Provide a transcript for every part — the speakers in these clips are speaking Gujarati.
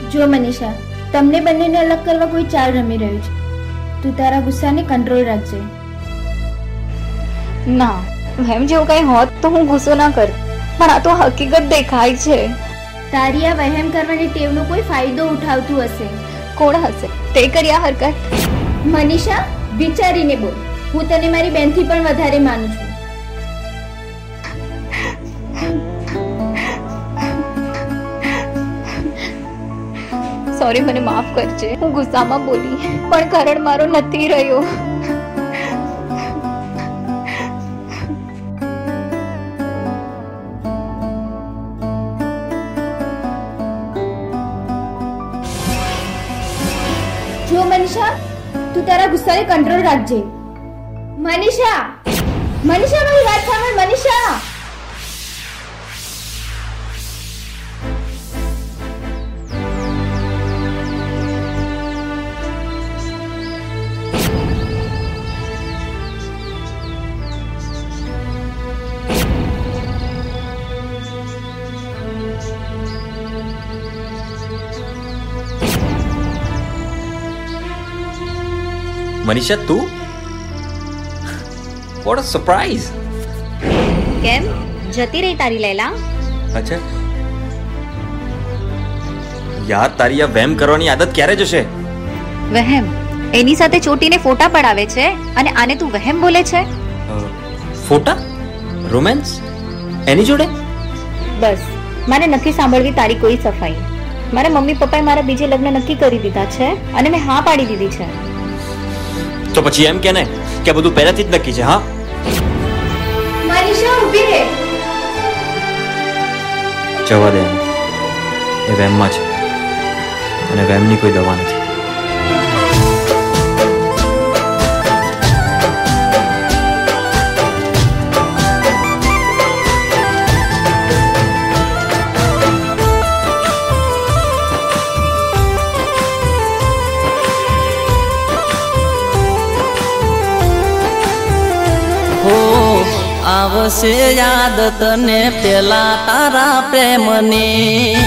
જો મનીષા, તમને બંનેને અલગ કરવા કોઈ ચાલ રમી રહ્યું છે. તું તારા ગુસ્સાને કંટ્રોલ રાખજે. ના, વહેમ જેવું કઈ હોત તો હું ગુસ્સો ના કર, પણ આ તો હકીકત દેખાય છે. તારી આ વહેમ કરવાની ટેવનો કોઈ ફાયદો ઉઠાવતું હશે. કોણ હશે તે કરી આ હરકત? મનીષા, વિચારીને બોલ. હું તને મારી બેનથી પણ વધારે માનું છું. સોરી, મને માફ કરજે. હું ગુસ્સામાં બોલી, પણ કરણ મારો નથી રહ્યો. જો મનીષા, તું તારા ગુસ્સાને કંટ્રોલ રાખજે. મનીષા, મનીષા, મારી વાત સાંભળ. મનીષા, મનીષા, તું? What a surprise! કેમ જતી રહી તારી લૈલા? અચ્છા યાર, તારી આ વહેમ કરવાની આદત ક્યારે જશે? વહેમ? એની સાથે ચોટીને ફોટા પડાવે છે અને આને તું વહેમ બોલે છે? ફોટા? રોમેન્સ એની જોડે? બસ, મારે નથી સાંભળવી તારી કોઈ સફાઈ. મારા મમ્મી પપ્પાએ મારા બીજે લગ્ન નક્કી કરી દીધા છે અને મેં હા પાડી દીધી છે. તો પછી એમ કે ને કે બધું પહેલાથી જ નક્કી છે. હા, મનીષા, ઊભી રહે. જવા દે. એ વહેમમાં છે અને વહેમની કોઈ દવા નથી. આવશે યાદ તને પેલા તારા પ્રેમની.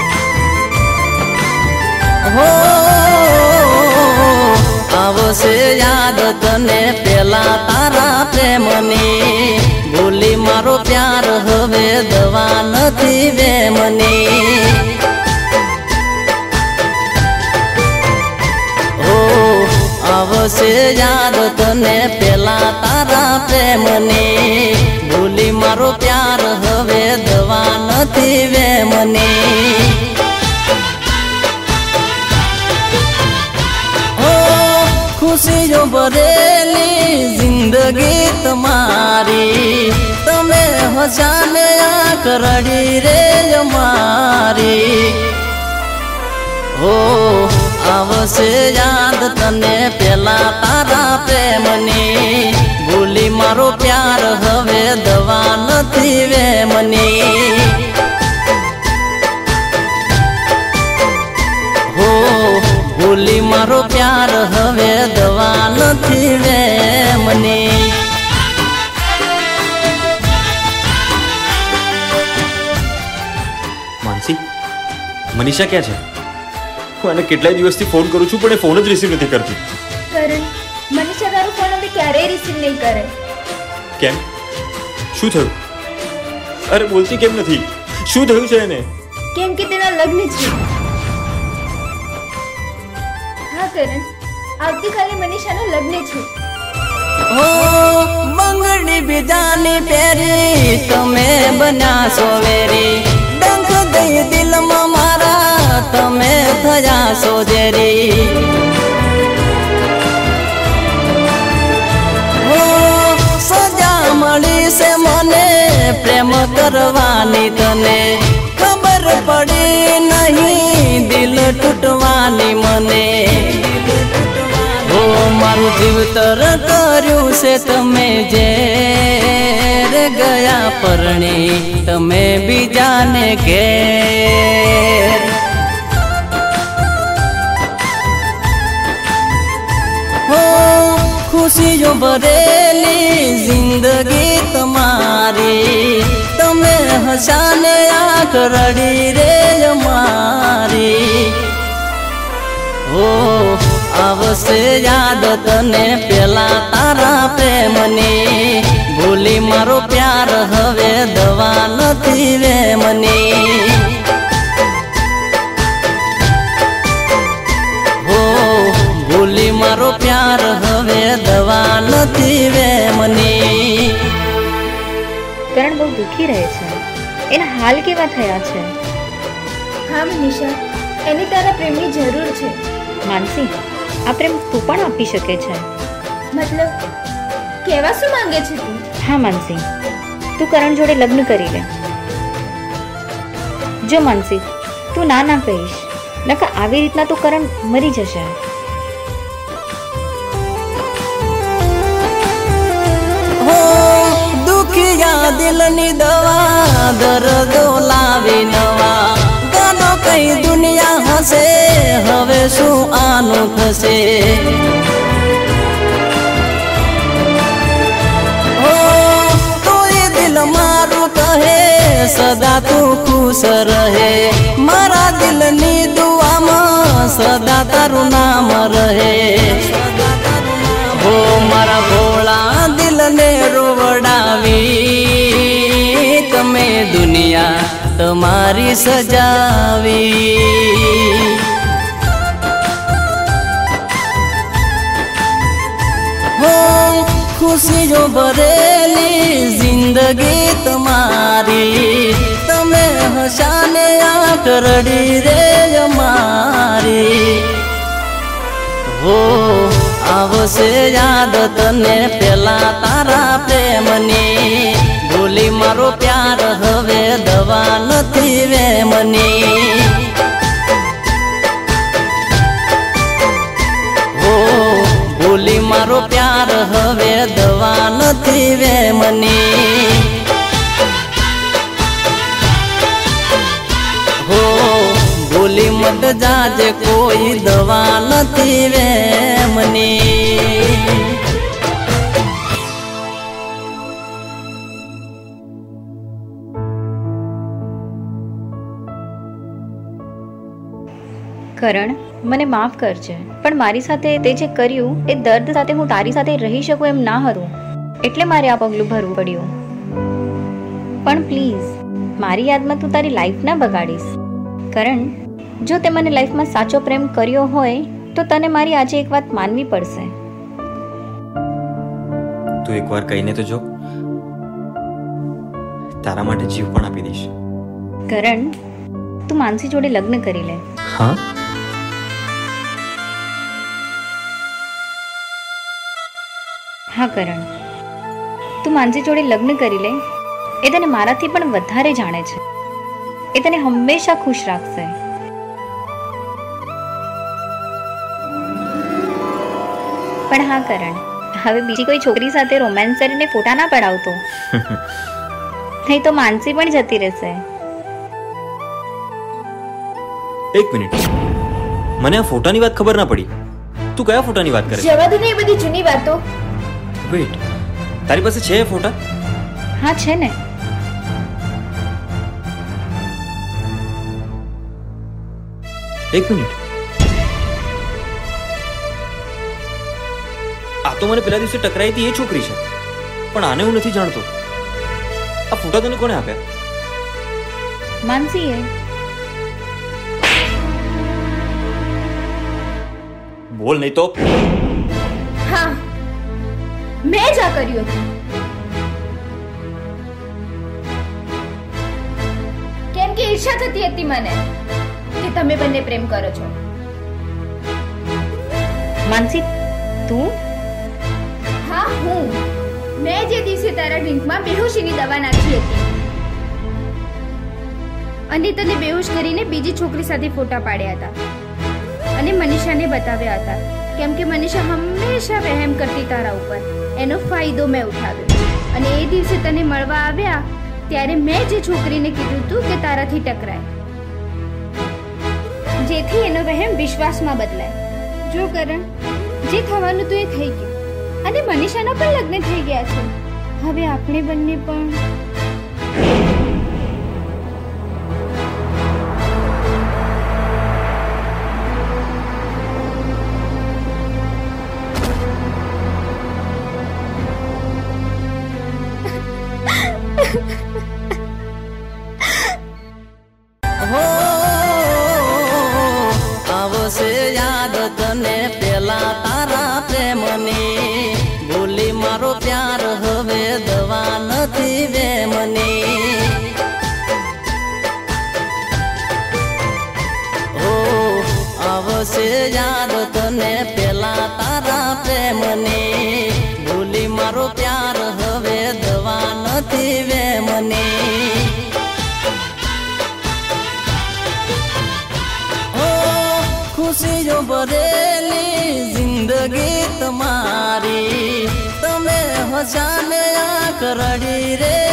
હો આવશે યાદ તને પેલા તારા પ્રેમની. ભૂલી મારો પ્યાર હવે દવા નથી વેમની. આવશે યાદ તને પેલા તારા પ્રેમની. ભૂલી મારો પ્યાર હવે દવા નથી વેમની. ખુશીઓ ભરેલી જિંદગી તમારી. તમે હસાને આંખ રડી રે મારી. હો આવશે યાદ તને પેલા તારા પ્રેમની. ભૂલી મારો પ્યાર હવે દવા નથી વેમની. હો ભૂલી મારો પ્યાર હવે દવા નથી વેમની. માનસી, મનીષા ક્યાં છે? હું એને કેટલાય દિવસથી ફોન કરું છું પણ એ ફોન જ રિસીવ નથી કરતી. કરણ, મનીષા તારો ફોન હવે ક્યારેય રિસીવ નહીં કરે. કેમ? શું થયું? અરે બોલતી કેમ નથી? શું થયું છે એને? કેમ કે તેના લગ્ન છે. હા કરણ, આવતીકાલે મનીષાના લગ્ન છે. હો બંગડી બીજાની પહેરી તમે બન્યા છો વેરી. ડંખ દઈ દિલમાં મારા તમે થયા છો ઝેરી. હો સજા મળી છે મને પ્રેમ કરવાની. તને ખબર પડી નહીં દિલ તૂટવાની મને. હો મારું જીવતર કર્યું છે તમે જે ગયા પરણી. તમે બીજાને ઘેર. હો ખુશીઓ ભરેલી જિંદગી તમારી. તમે હસાને આંખ રડી રે મારી. આવશે યાદ તને પેલા તારા પ્રેમની, ભૂલી મારો પ્યાર હવે દવા નથી રે મની. હો ભૂલી મારો પ્યાર હવે દવા નથી રે મની. કરણ બહુ દુખી રહે છે. એના હાલ કેવા થયા છે? હા મનીષા, એની તારા પ્રેમની જરૂર છે. માનસી, આ પ્રેમ તું પણ આપી શકે છે. મતલબ કહેવા શું માંગે છે તું? હા માનસી, તું કરણ જોડે લગ્ન કરી લે. જો માનસી, તું ના ના કહીશ, નકર આવી રીતના તું કરણ મરી જશે. હો દુખિયા દિલની દવા દર્દો લાવી નવા, ગાનો કઈ દુનિયા હશે હવે શું આનું થશે. હો તોય દિલ મારું કહે સદા તું ખુશ રહે, મારા દિલની દુઆમાં સદા તારું નામ રહે. હો મારા ભોળા દિલને રોવડાવી તમે દુનિયા તમારી સજાવી. હો ખુશીઓ ભરેલી જિંદગી તમારી, તમે હસાને આંખ રડી રે અમારી. હો આવશે યાદ તને પેલા તારા પ્રેમની, ભૂલી મારો પ્યાર હવે દવા નથી રે મની. હો ભૂલી મારો પ્યાર હવે દવા નથી રે મની. હો ભૂલી મત જાજે કોઈ દવા નથી રે મની. કરણ, મને માફ કરજે, પણ મારી સાથે તે જે કર્યું એ દર્દ સાથે હું તારી સાથે રહી શકું એમ ના હતું, એટલે મારે આ પગલું ભરવું પડ્યું. પણ પ્લીઝ મારી યાદમાં તું તારી લાઈફ ના બગાડીશ. કરણ, જો તે મને લાઈફમાં સાચો પ્રેમ કર્યો હોય તો તને મારી આજે એક વાત માનવી પડશે. તું એકવાર કહીને તો જો, તારા માટે જીવ પણ આપી દઈશ. કરણ, તું માનસી જોડે લગ્ન કરી લે. હા, હા કરણ, તું માનસી જોડે લગ્ન કરી લે. એ તને મારાથી પણ વધારે જાણે છે. એ તને હંમેશા ખુશ રાખશે. પણ હા કરણ, હવે બીજી કોઈ છોકરી સાથે રોમાન્સ કરીને ફોટા ના પડાવતો, નહીં તો માનસી પણ જતી રહેશે. એક મિનિટ, મને આ ફોટાની વાત ખબર ના પડી. તું કયા ફોટાની વાત કરે છે? જવા દે ને એ બધી જૂની વાતો. વેઇટ, તારી પાસે છે એ ફોટા? હા છે ને. એક મિનિટ, આ તો મને પેલા દિવસે ટકરાઈ હતી એ છોકરી છે, પણ આને હું નથી જાણતો. આ ફોટા તને કોને આપ્યા? માનસીએ. બોલ નહીં તો. હા, મેં જ આ કર્યું હતું. કેમ કે ઈર્ષા થતી હતી મને કે તમે બંને પ્રેમ કરો છો. માનસી, તું? હા હું. મેં જે દિવસે તારા ડ્રિંકમાં બેહોશીની દવા નાખી હતી અને તને બેહોશ કરીને બીજી છોકરી સાથે ફોટા પાડ્યા હતા અને મનીષાને બતાવ્યા હતા, કેમ કે મનીષા હંમેશા વહેમ કરતી તારા ઉપર. એનો ફાયદો મેં ઉઠાવ્યો અને એ દિવસે તને મળવા આવ્યા ત્યારે મેં જે છોકરીને કીધું હતું કે તારાથી ટકરાય, જેથી એનો વહેમ વિશ્વાસમાં બદલાય. જો કરણ, જે થવાનું તો એ થઈ ગયું અને મનીષાના પણ લગ્ન થઈ ગયા છે. હવે આપણે બંને પણ मारो प्यार हवे दवा नथी वे मनी ओ आवसे याद तने पेला तारा प्रेमनी भूली मारो प्यार हवे दवा नथी वे मनी खुशियों भरेली जिंदगी तुम्हारी तमे हसाने आंख रड़ी रे